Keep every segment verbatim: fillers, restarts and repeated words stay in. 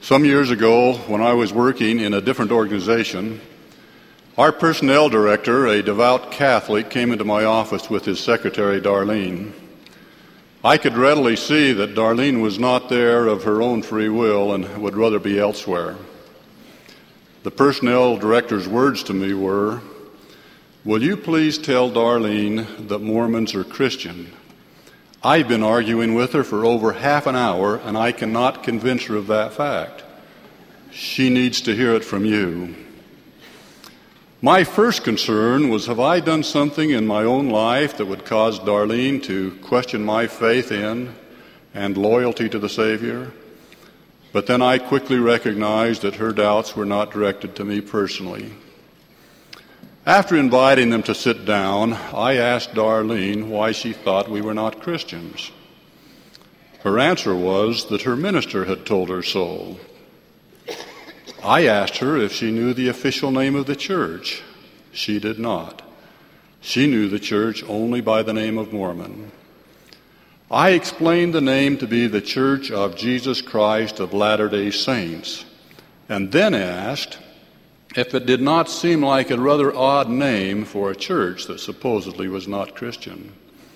Some years ago, when I was working in a different organization, our personnel director, a devout Catholic, came into my office with his secretary, Darlene. I could readily see that Darlene was not there of her own free will and would rather be elsewhere. The personnel director's words to me were, "Will you please tell Darlene that Mormons are Christian? I've been arguing with her for over half an hour, and I cannot convince her of that fact. She needs to hear it from you." My first concern was, have I done something in my own life that would cause Darlene to question my faith in and loyalty to the Savior? But then I quickly recognized that her doubts were not directed to me personally. After inviting them to sit down, I asked Darlene why she thought we were not Christians. Her answer was that her minister had told her so. I asked her if she knew the official name of the church. She did not. She knew the church only by the name of Mormon. I explained the name to be the Church of Jesus Christ of Latter-day Saints, and then asked if it did not seem like a rather odd name for a church that supposedly was not Christian.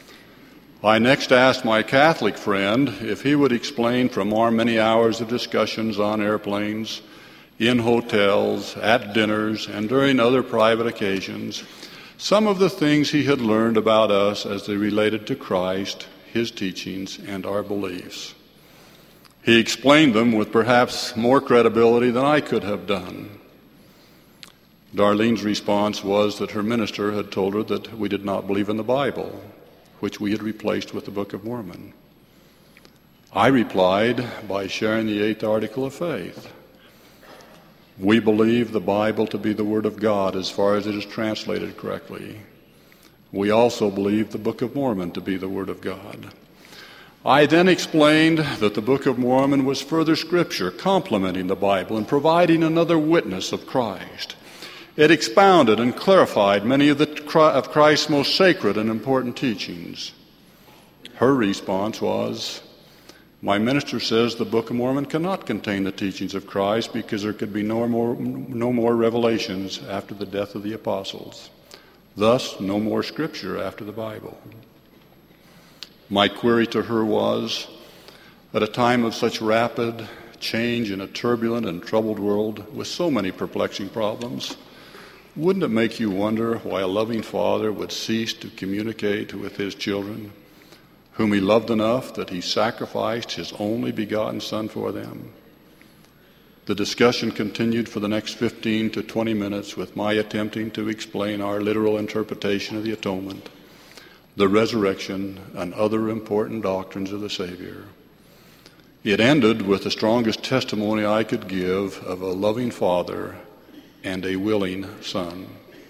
I next asked my Catholic friend if he would explain from our many hours of discussions on airplanes, in hotels, at dinners, and during other private occasions, some of the things he had learned about us as they related to Christ, his teachings, and our beliefs. He explained them with perhaps more credibility than I could have done. Darlene's response was that her minister had told her that we did not believe in the Bible, which we had replaced with the Book of Mormon. I replied by sharing the eighth article of faith. We believe the Bible to be the Word of God as far as it is translated correctly. We also believe the Book of Mormon to be the Word of God. I then explained that the Book of Mormon was further scripture complementing the Bible and providing another witness of Christ. It expounded and clarified many of, the, of Christ's most sacred and important teachings. Her response was, "My minister says the Book of Mormon cannot contain the teachings of Christ because there could be no more, no more revelations after the death of the apostles. Thus, no more scripture after the Bible." My query to her was, at a time of such rapid change in a turbulent and troubled world with so many perplexing problems, wouldn't it make you wonder why a loving father would cease to communicate with his children, whom he loved enough that he sacrificed his only begotten Son for them? The discussion continued for the next fifteen to twenty minutes with my attempting to explain our literal interpretation of the atonement, the resurrection, and other important doctrines of the Savior. It ended with the strongest testimony I could give of a loving Father and a willing Son.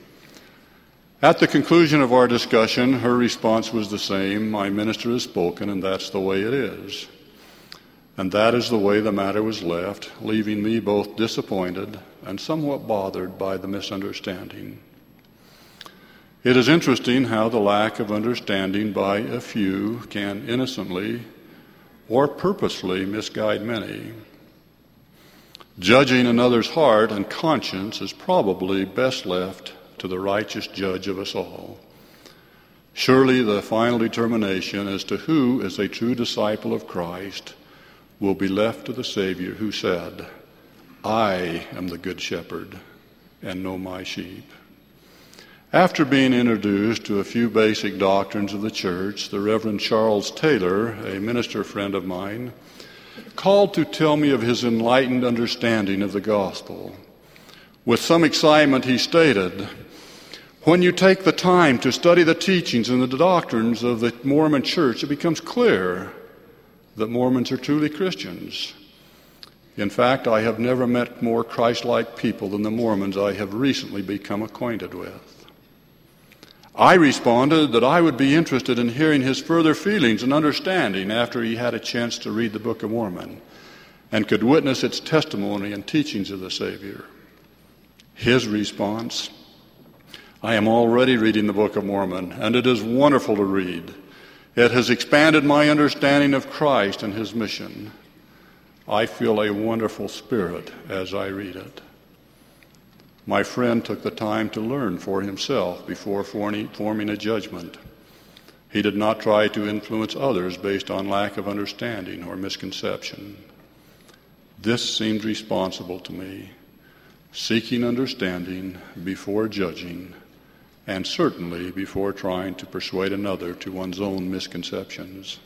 At the conclusion of our discussion, her response was the same: "My minister has spoken, and that's the way it is." And that is the way the matter was left, leaving me both disappointed and somewhat bothered by the misunderstanding. It is interesting how the lack of understanding by a few can innocently or purposely misguide many. Judging another's heart and conscience is probably best left to the righteous judge of us all. Surely the final determination as to who is a true disciple of Christ will be left to the Savior who said, "I am the good shepherd and know my sheep." After being introduced to a few basic doctrines of the church, the Reverend Charles Taylor, a minister friend of mine, called to tell me of his enlightened understanding of the gospel. With some excitement, he stated, "When you take the time to study the teachings and the doctrines of the Mormon church, it becomes clear that Mormons are truly Christians. In fact, I have never met more Christ-like people than the Mormons I have recently become acquainted with." I responded that I would be interested in hearing his further feelings and understanding after he had a chance to read the Book of Mormon and could witness its testimony and teachings of the Savior. His response, "I am already reading the Book of Mormon, and it is wonderful to read. It has expanded my understanding of Christ and his mission. I feel a wonderful spirit as I read it. My friend took the time to learn for himself before forming a judgment. He did not try to influence others based on lack of understanding or misconception. This seemed responsible to me, seeking understanding before judging, and certainly before trying to persuade another to one's own misconceptions.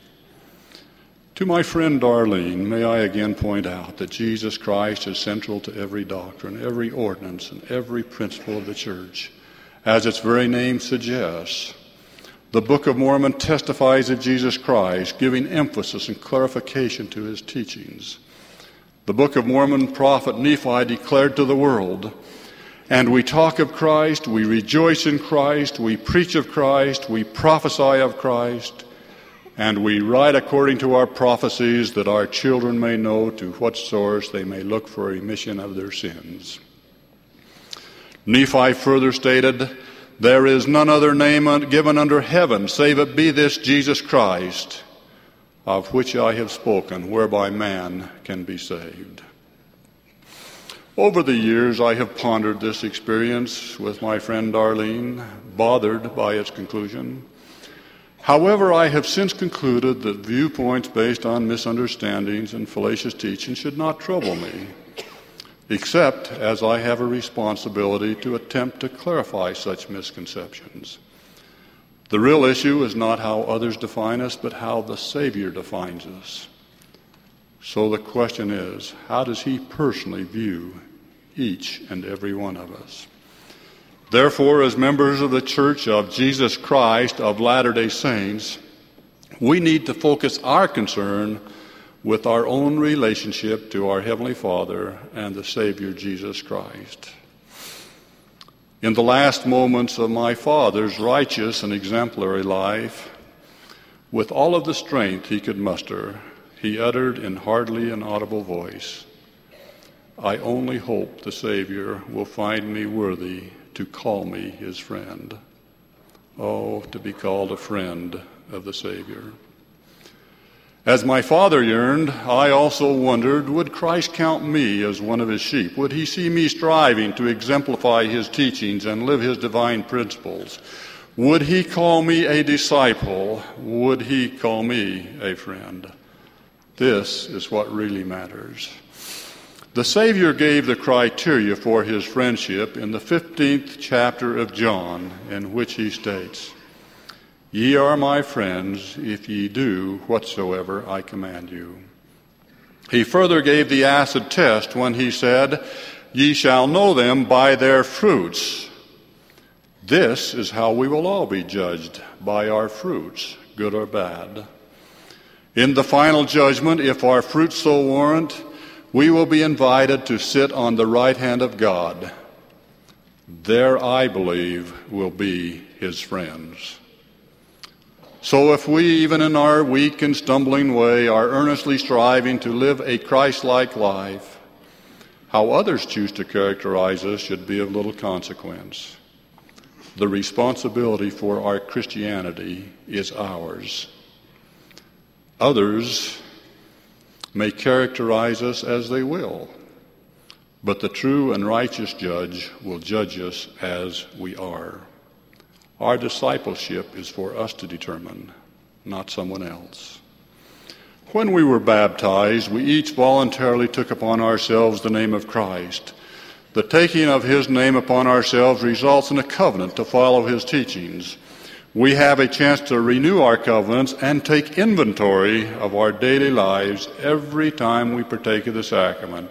To my friend Darlene, may I again point out that Jesus Christ is central to every doctrine, every ordinance, and every principle of the church, as its very name suggests. The Book of Mormon testifies of Jesus Christ, giving emphasis and clarification to his teachings. The Book of Mormon prophet Nephi declared to the world, "And we talk of Christ, we rejoice in Christ, we preach of Christ, we prophesy of Christ, and we write according to our prophecies that our children may know to what source they may look for remission of their sins." Nephi further stated, "There is none other name given under heaven, save it be this Jesus Christ, of which I have spoken, whereby man can be saved." Over the years, I have pondered this experience with my friend Darlene, bothered by its conclusion. However, I have since concluded that viewpoints based on misunderstandings and fallacious teaching should not trouble me, except as I have a responsibility to attempt to clarify such misconceptions. The real issue is not how others define us, but how the Savior defines us. So the question is, how does he personally view each and every one of us? Therefore, as members of the Church of Jesus Christ of Latter-day Saints, we need to focus our concern with our own relationship to our Heavenly Father and the Savior Jesus Christ. In the last moments of my father's righteous and exemplary life, with all of the strength he could muster, he uttered in hardly an audible voice, "I only hope the Savior will find me worthy to call me his friend." Oh, to be called a friend of the Savior. As my father yearned, I also wondered, would Christ count me as one of his sheep? Would he see me striving to exemplify his teachings and live his divine principles? Would he call me a disciple? Would he call me a friend? This is what really matters. The Savior gave the criteria for his friendship in the fifteenth chapter of John, in which he states, "Ye are my friends if ye do whatsoever I command you." He further gave the acid test when he said, "Ye shall know them by their fruits." This is how we will all be judged, by our fruits, good or bad. In the final judgment, if our fruits so warrant, we will be invited to sit on the right hand of God. There, I believe, will be his friends. So if we, even in our weak and stumbling way, are earnestly striving to live a Christ-like life, how others choose to characterize us should be of little consequence. The responsibility for our Christianity is ours. Others may characterize us as they will, but the true and righteous judge will judge us as we are. Our discipleship is for us to determine, not someone else. When we were baptized, we each voluntarily took upon ourselves the name of Christ. The taking of his name upon ourselves results in a covenant to follow his teachings. We have a chance to renew our covenants and take inventory of our daily lives every time we partake of the sacrament.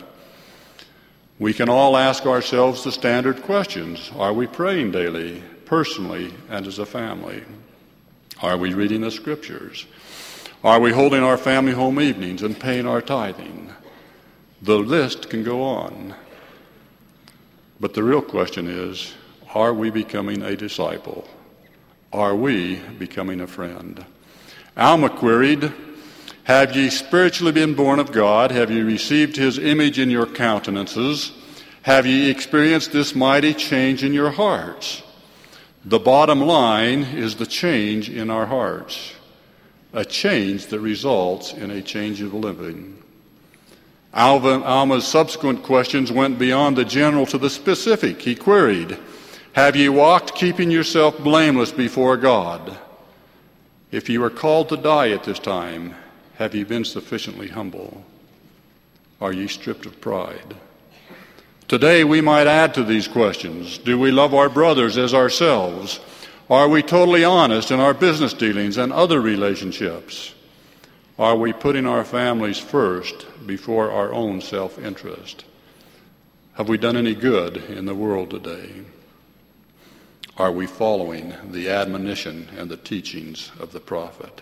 We can all ask ourselves the standard questions. Are we praying daily, personally, and as a family? Are we reading the Scriptures? Are we holding our family home evenings and paying our tithing? The list can go on. But the real question is, are we becoming a disciple? Are we becoming a friend? Alma queried, "Have ye spiritually been born of God? Have ye received his image in your countenances? Have ye experienced this mighty change in your hearts?" The bottom line is the change in our hearts, a change that results in a change of living. Alva, Alma's subsequent questions went beyond the general to the specific. He queried, "Have ye walked keeping yourself blameless before God? If ye were called to die at this time, have ye been sufficiently humble? Are ye stripped of pride?" Today we might add to these questions. Do we love our brothers as ourselves? Are we totally honest in our business dealings and other relationships? Are we putting our families first before our own self-interest? Have we done any good in the world today? Are we following the admonition and the teachings of the prophet?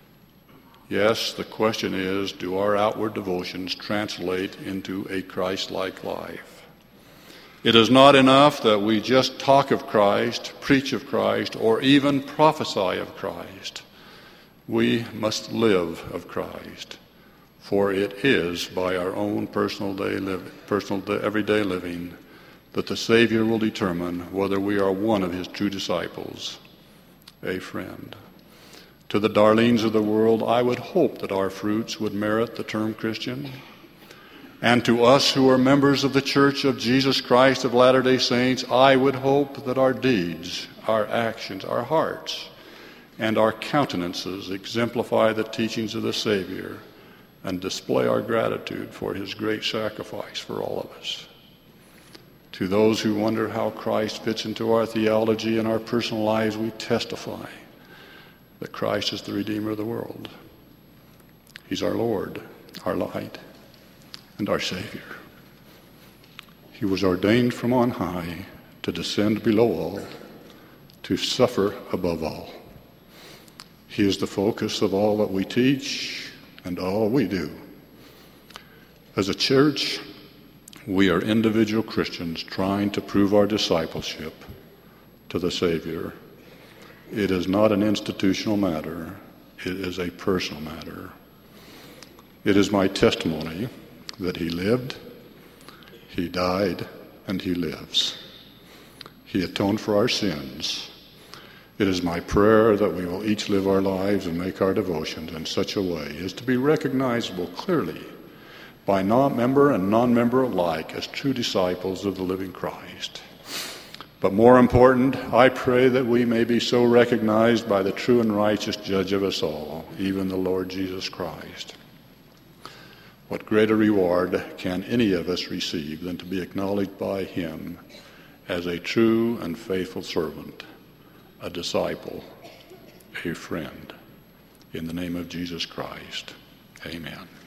Yes, the question is, do our outward devotions translate into a Christ-like life? It is not enough that we just talk of Christ, preach of Christ, or even prophesy of Christ. We must live of Christ, for it is by our own personal day live, personal day, everyday living that the Savior will determine whether we are one of his true disciples, a friend. To the Darlenes of the world, I would hope that our fruits would merit the term Christian. And to us who are members of the Church of Jesus Christ of Latter-day Saints, I would hope that our deeds, our actions, our hearts, and our countenances exemplify the teachings of the Savior and display our gratitude for his great sacrifice for all of us. To those who wonder how Christ fits into our theology and our personal lives, we testify that Christ is the Redeemer of the world. He's our Lord, our light, and our Savior. He was ordained from on high to descend below all, to suffer above all. He is the focus of all that we teach and all we do. As a church, we are individual Christians trying to prove our discipleship to the Savior. It is not an institutional matter. It is a personal matter. It is my testimony that he lived, he died, and he lives. He atoned for our sins. It is my prayer that we will each live our lives and make our devotions in such a way as to be recognizable clearly by non-member and non-member alike as true disciples of the living Christ. But more important, I pray that we may be so recognized by the true and righteous judge of us all, even the Lord Jesus Christ. What greater reward can any of us receive than to be acknowledged by him as a true and faithful servant, a disciple, a friend. In the name of Jesus Christ, amen.